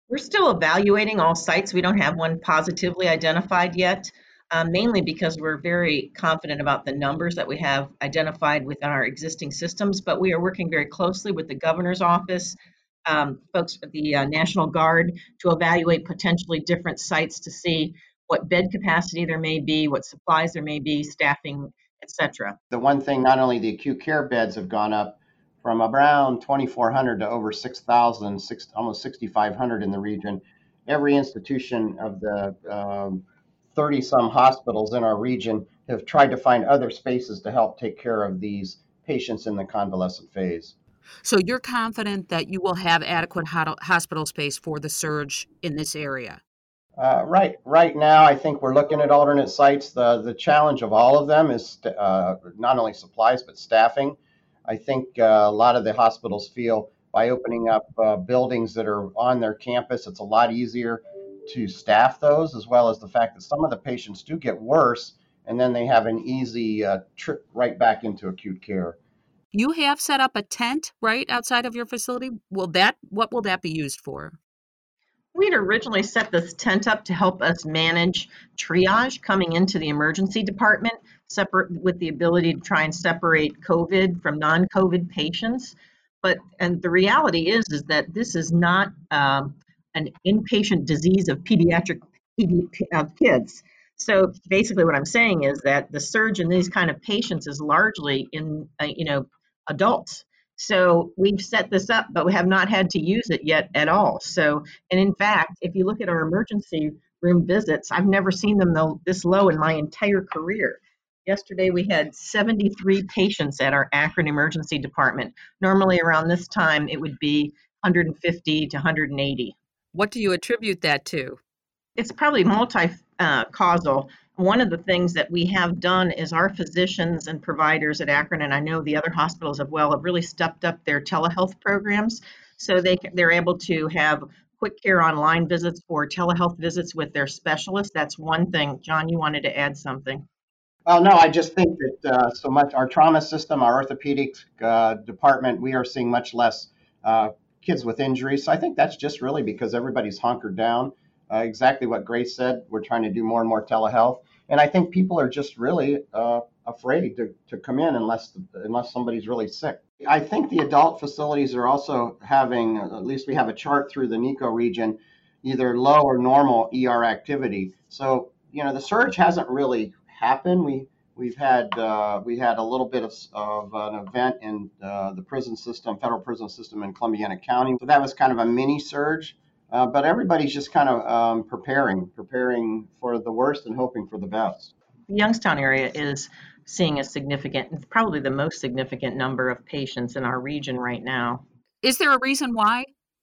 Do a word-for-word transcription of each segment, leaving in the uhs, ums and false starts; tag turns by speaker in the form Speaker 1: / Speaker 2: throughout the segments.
Speaker 1: We're still evaluating all sites. We don't have one positively identified yet, um, mainly because we're very confident about the numbers that we have identified within our existing systems. But we are working very closely with the governor's office, um, folks at the uh, National Guard, to evaluate potentially different sites to see what bed capacity there may be, what supplies there may be, staffing, et cetera.
Speaker 2: The one thing, not only the acute care beds have gone up from around twenty-four hundred to over six thousand, six, almost sixty-five hundred in the region. Every institution of the um, thirty some hospitals in our region have tried to find other spaces to help take care of these patients in the convalescent phase.
Speaker 3: So you're confident that you will have adequate ho- hospital space for the surge in this area?
Speaker 2: Uh, right, right now, I think we're looking at alternate sites. The the challenge of all of them is uh, not only supplies but staffing. I think uh, a lot of the hospitals feel by opening up uh, buildings that are on their campus, it's a lot easier to staff those, as well as the fact that some of the patients do get worse, and then they have an easy uh, trip right back into acute care.
Speaker 3: You have set up a tent right outside of your facility. Will that what will that be used for?
Speaker 1: We'd originally set this tent up to help us manage triage coming into the emergency department, separate with the ability to try and separate COVID from non-COVID patients. But and the reality is is that this is not um, an inpatient disease of pediatric pedi- of kids. So basically, what I'm saying is that the surge in these kind of patients is largely in uh, you know adults. So we've set this up, but we have not had to use it yet at all. So and in fact, if you look at our emergency room visits, I've never seen them though this low in my entire career. Yesterday, we had seventy-three patients at our Akron Emergency Department. Normally, around this time, it would be one hundred fifty to one hundred eighty.
Speaker 3: What do you attribute that to?
Speaker 1: It's probably multi uh, causal. One of the things that we have done is our physicians and providers at Akron, and I know the other hospitals as well, have really stepped up their telehealth programs. So they, they're able to have quick care online visits or telehealth visits with their specialists. That's one thing. John, you wanted to add something.
Speaker 2: Well, no, I just think that uh, so much our trauma system, our orthopedics uh, department, we are seeing much less uh, kids with injuries. So I think that's just really because everybody's hunkered down. Uh, exactly what Grace said. We're trying to do more and more telehealth, and I think people are just really uh, afraid to, to come in unless unless somebody's really sick. I think the adult facilities are also having, at least we have a chart through the NICO region, either low or normal E R activity. So you know the surge hasn't really happen. We we've had uh, we had a little bit of, of an event in uh, the prison system, federal prison system in Columbiana County. So that was kind of a mini surge, uh, but everybody's just kind of um, preparing, preparing for the worst and hoping for the best.
Speaker 1: The Youngstown area is seeing a significant, probably the most significant number of patients in our region right now.
Speaker 3: Is there a reason why?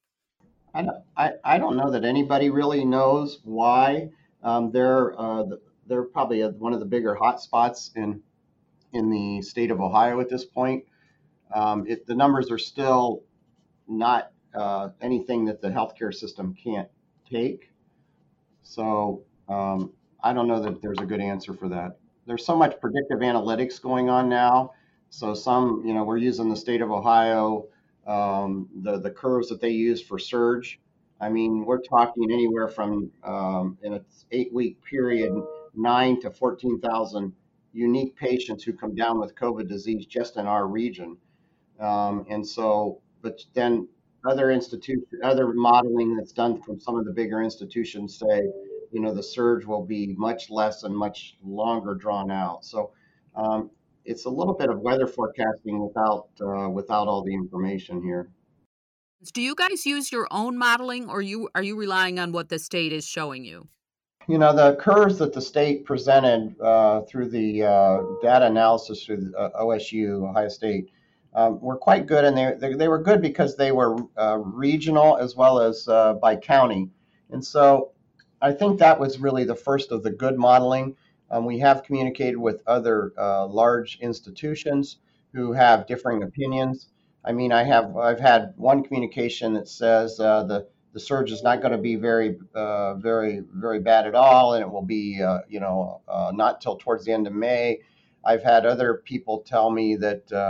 Speaker 2: I don't, I, I don't know that anybody really knows why. Um, they're uh, they're probably a, one of the bigger hot spots in in the state of Ohio at this point. Um, it, the numbers are still not uh, anything that the healthcare system can't take. So um, I don't know that there's a good answer for that. There's so much predictive analytics going on now. So some, you know, we're using the state of Ohio, um, the the curves that they use for surge. I mean, we're talking anywhere from um, in an eight week period, nine to fourteen thousand unique patients who come down with COVID disease just in our region. Um, and so, but then other institutions, other modeling that's done from some of the bigger institutions say, you know, the surge will be much less and much longer drawn out. So um, it's a little bit of weather forecasting without uh, without all the information here.
Speaker 3: Do you guys use your own modeling or you are you relying on what the state is showing you?
Speaker 2: You know, the curves that the state presented uh, through the uh, data analysis through the, uh, O S U, Ohio State, um, were quite good, and they, they they were good because they were uh, regional as well as uh, by county, and so I think that was really the first of the good modeling. Um, we have communicated with other uh, large institutions who have differing opinions. I mean, I have I've had one communication that says uh, the the surge is not going to be very, uh, very, very bad at all, and it will be, uh, you know, uh, not till towards the end of May. I've had other people tell me that, uh,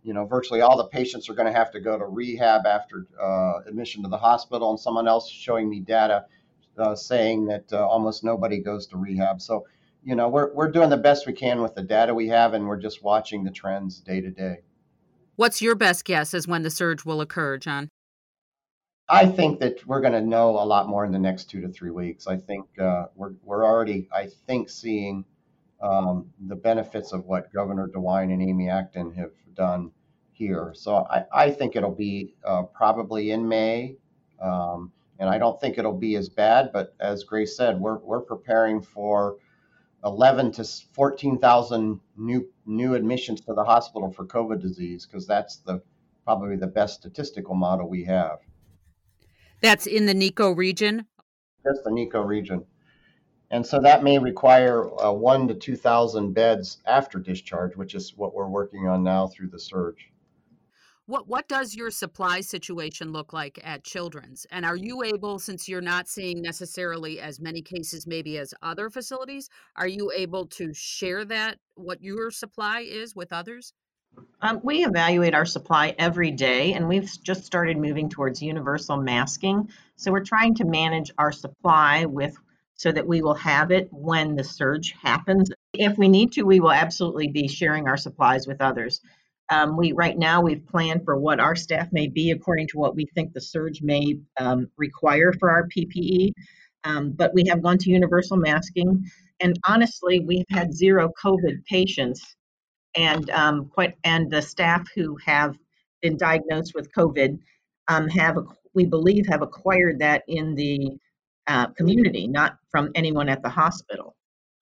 Speaker 2: you know, virtually all the patients are going to have to go to rehab after uh, admission to the hospital, and someone else showing me data uh, saying that uh, almost nobody goes to rehab. So, you know, we're we're doing the best we can with the data we have, and we're just watching the trends day to day.
Speaker 3: What's your best guess as when the surge will occur, John?
Speaker 2: I think that we're going to know a lot more in the next two to three weeks. I think uh, we're we're already, I think, seeing um, the benefits of what Governor DeWine and Amy Acton have done here. So I, I think it'll be uh, probably in May, um, and I don't think it'll be as bad. But as Grace said, we're we're preparing for eleven to fourteen thousand new new admissions to the hospital for COVID disease, because that's the probably the best statistical model we have.
Speaker 3: That's in the NICO region.
Speaker 2: Just the NICO region. And so that may require uh, one to two thousand beds after discharge, which is what we're working on now through the surge.
Speaker 3: What what does your supply situation look like at Children's? And are you able, since you're not seeing necessarily as many cases maybe as other facilities, are you able to share that, what your supply is with others?
Speaker 1: Um, we evaluate our supply every day, and we've just started moving towards universal masking. So we're trying to manage our supply with so that we will have it when the surge happens. If we need to, we will absolutely be sharing our supplies with others. Um, we right now we've planned for what our staff may be according to what we think the surge may um, require for our P P E. Um, but we have gone to universal masking, and honestly, we've had zero COVID patients and um, quite and the staff who have been diagnosed with COVID um, have we believe have acquired that in the uh, community, not from anyone at the hospital.